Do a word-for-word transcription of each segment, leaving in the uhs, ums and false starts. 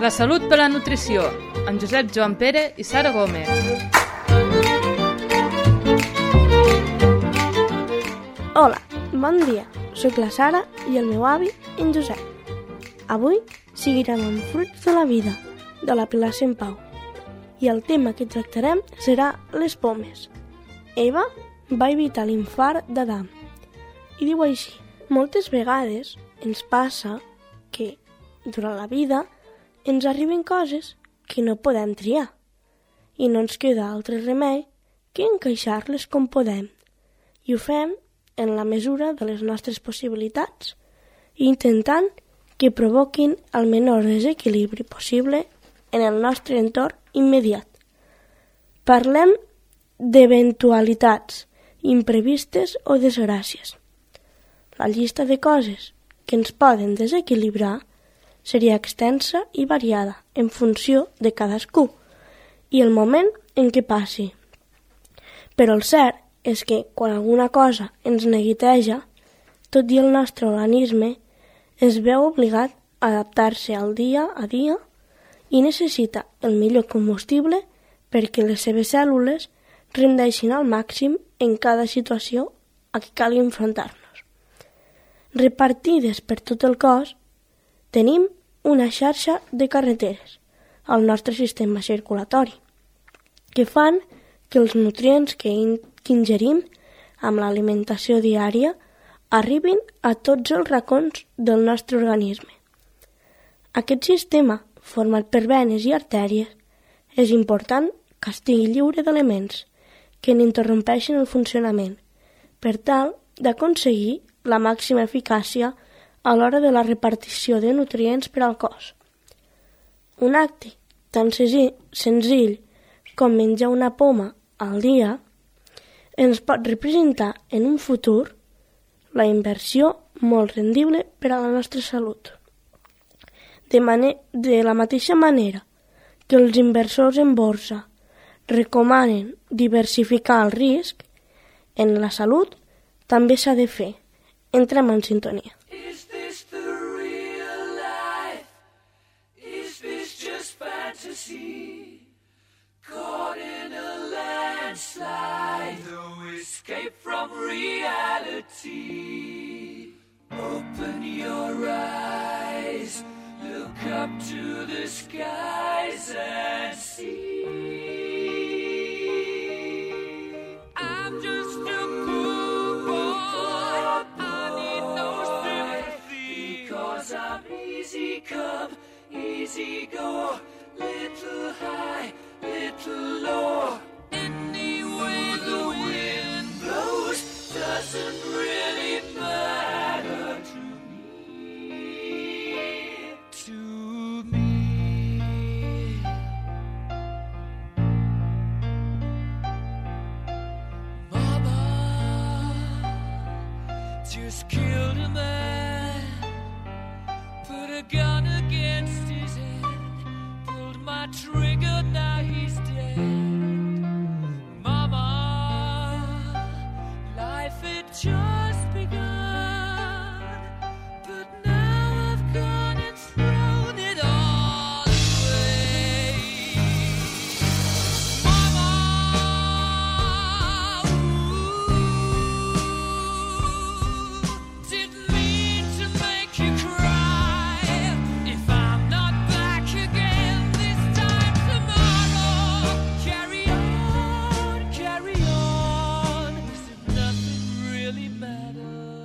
La salut per la nutrició, amb Josep Joan Pere i Sara Gómez. Hola, bon dia. Soc la Sara i el meu avi, en Josep. Avui seguirem amb Fruits de la vida, de la Pilar Sant Pau. I el tema que tractarem serà les pomes. Eva va evitar l'infart d'Adam. I diu així: moltes vegades ens passa que, durant la vida, ens arriben coses que no podem triar i no ens queda altre remei que encaixar-les com podem. I ho fem en la mesura de les nostres possibilitats, intentant que provoquin el menor desequilibri possible en el nostre entorn immediat. Parlem d'eventualitats imprevistes o desgràcies. La llista de coses que ens poden desequilibrar seria extensa i variada en funció de cadascú i el moment en què passi. Però el cert és que quan alguna cosa ens neguiteja, tot i el nostre organisme es veu obligat a adaptar-se al dia a dia i necessita el millor combustible perquè les seves cèl·lules rendeixin al màxim en cada situació a què cal enfrontar-nos. Repartides per tot el cos, tenim una xarxa de carreteres al nostre sistema circulatori que fan que els nutrients que ingerim amb l'alimentació diària arribin a tots els racons del nostre organisme. Aquest sistema, format per venes i artèries, és important que estigui lliure d'elements que n'interrompeixin el funcionament per tal d'aconseguir la màxima eficàcia a l'hora de la repartició de nutrients per al cos. Un acte tan senzill com menjar una poma al dia ens pot representar en un futur la inversió molt rendible per a la nostra salut. De, mane- de la mateixa manera que els inversors en borsa recomanen diversificar el risc, en la salut també s'ha de fer. Entrem en sintonia. Is this the real life? Is this just fantasy? Caught in a landslide, no escape from reality. Open your eyes, look up to the skies and see. I'm just a poor boy, I need no sympathy, because I'm easy come, easy go, little high, little low. Any way the wind blows doesn't really matter to me, to me. Mama just killed a man, put a gun against his head, pulled my trigger, now he's dead. Mama, life had just begun, but now I've gone and thrown it all away. Mama, ooh, didn't mean to make you cry. If I'm not back again this time tomorrow, carry on, carry on, as if nothing really matters.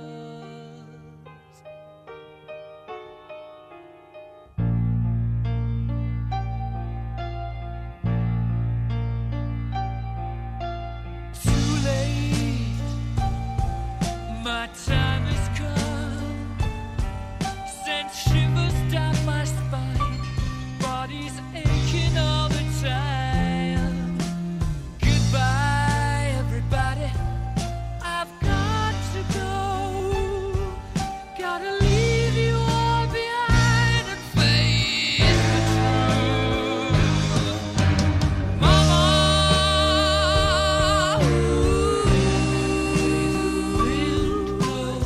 Too late, my time has come, sent shivers down my spine, body's aching all the time. Goodbye, everybody, I've got to go, gotta leave you all behind and face the truth. Mama, ooh, the wind blows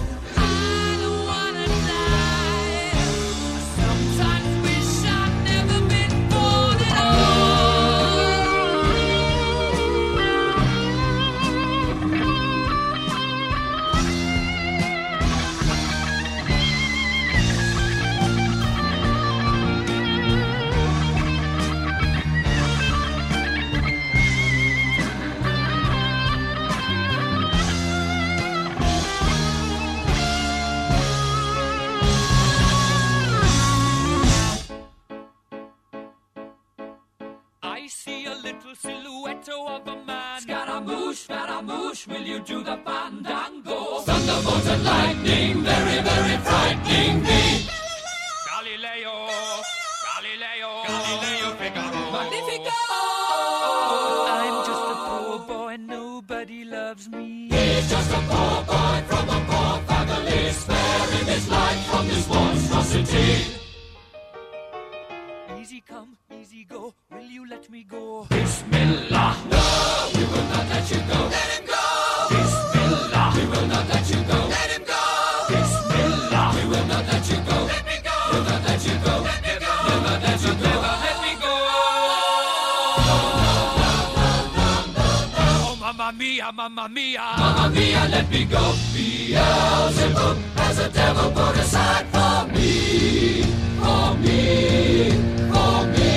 Scaramouche, Scaramouche, will you do the fandango? Thunderbolt and lightning, very, very frightening me. Galileo, Galileo, Galileo Figaro. Magnifico! I'm just a poor boy, nobody loves me. He's just a poor boy from a poor family, sparing his life from this monstrosity. Easy come, easy go, will you let me go? Bismillah, no, we will not let you go. Let him go! Bismillah, we will not let you go. Let him go! Bismillah, we will not let you go. Let me go! We'll not let you go. Let me go! We'll not let you go. Never let me go. Oh, mamma mia, mamma mia, mamma mia, let me go. Beelzebub has a devil put aside for me, for me, for me.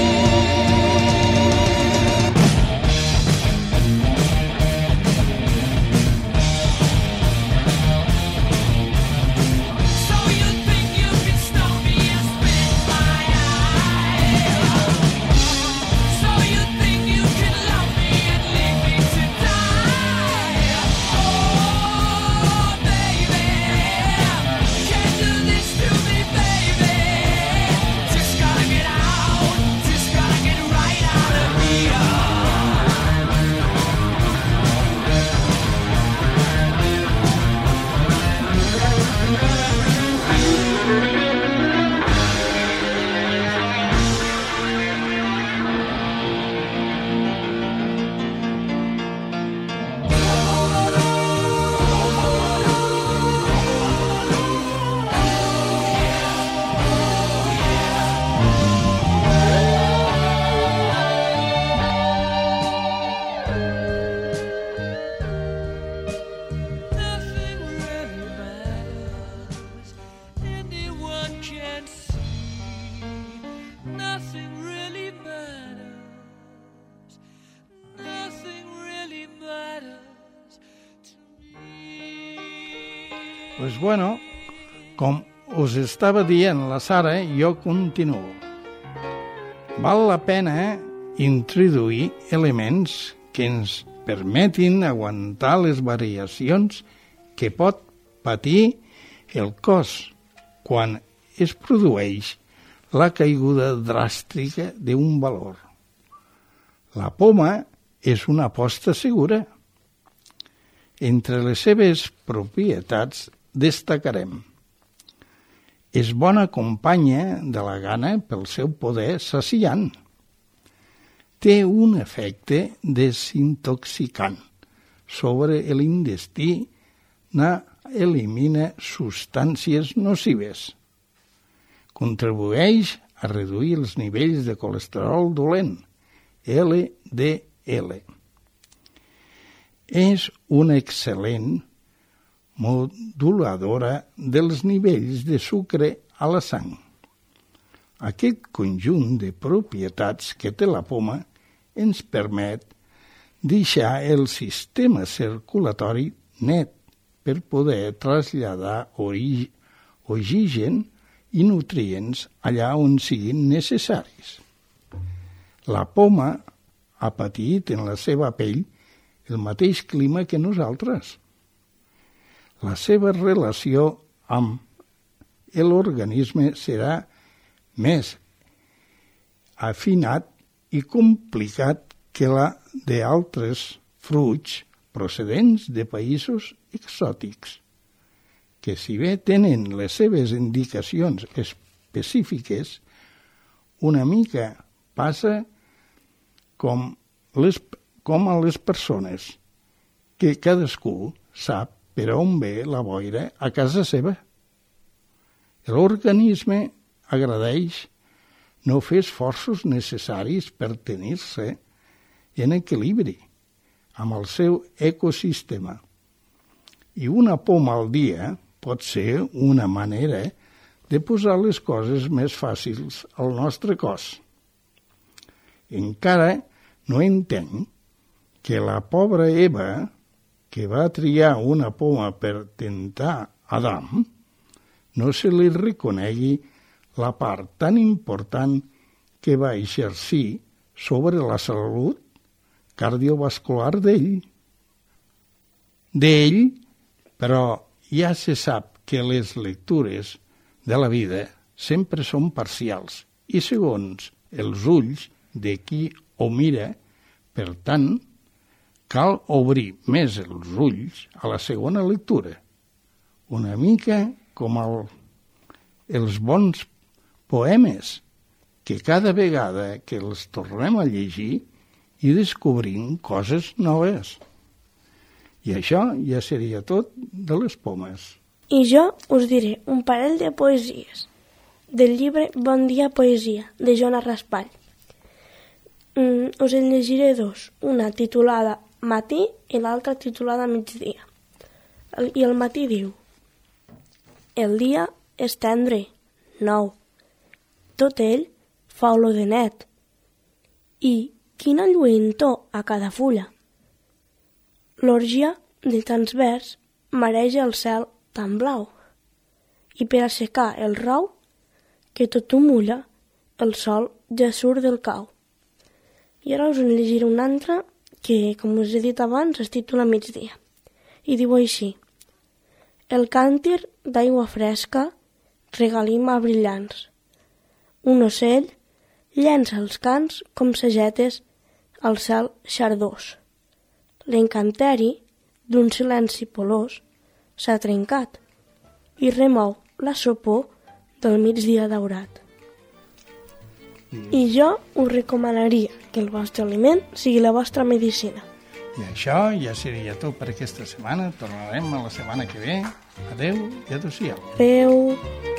Pues bueno, com us estava dient la Sara, jo continuo. Val la pena introduir elements que ens permetin aguantar les variacions que pot patir el cos quan es produeix la caiguda dràstica d'un valor. La poma és una aposta segura. Entre les seves propietats destacarem: és bona companya de la gana pel seu poder saciant. Té un efecte desintoxicant sobre l'intestí, elimina substàncies nocives. Contribueix a reduir els nivells de colesterol dolent, L D L. És una excel·lent moduladora dels nivells de sucre a la sang. Aquest conjunt de propietats que té la poma ens permet deixar el sistema circulatori net per poder traslladar oxigen i nutrients allà on siguin necessaris. La poma ha patit en la seva pell el mateix clima que nosaltres. La seva relació amb l'organisme serà més afinat i complicat que la d'altres fruits procedents de països exòtics, que si bé tenen les seves indicacions específiques, una mica passa com, les, com a les persones, que cadascú sap per on ve la boira a casa seva. L'organisme agradeix no fer esforços necessaris per tenir-se en equilibri amb el seu ecosistema. I una poma al dia pot ser una manera de posar les coses més fàcils al nostre cos. Encara no entenc que la pobra Eva, que va triar una poma per tentar Adam, no se li reconegui la part tan important que va exercir sobre la salut cardiovascular d'ell. D'ell, però ja se sap que les lectures de la vida sempre són parcials i segons els ulls de qui ho mira. Per tant, cal obrir més els ulls a la segona lectura, una mica com el, els bons poemes, que cada vegada que els tornem a llegir i descobrim coses noves. I això ja seria tot de les pomes. I jo us diré un parell de poesies del llibre Bon dia poesia, de Joana Raspall. Mm, us en llegiré dos, una titulada Matí i l'altra titulada Migdia. El, I el matí diu: el dia és tendre, nou, tot ell fa olor de net, i quina lluentor a cada fulla. L'orgia de tants vers mareja el cel tan blau, i per assecar el rau que tot ho mulla, el sol ja surt del cau. I ara us en llegiré una altra que, com us he dit abans, es titula Migdia. I diu així: el càntir d'aigua fresca regalima brillants. Un ocell llença els cants com sagetes al cel xardós. L'encanteri d'un silenci polós s'ha trencat i remou la sopor del migdia daurat. I jo us recomanaria que el vostre aliment sigui la vostra medicina. I això ja seria tot per aquesta setmana. Tornarem a la setmana que ve. Adeu i adéu-siau. Adeu.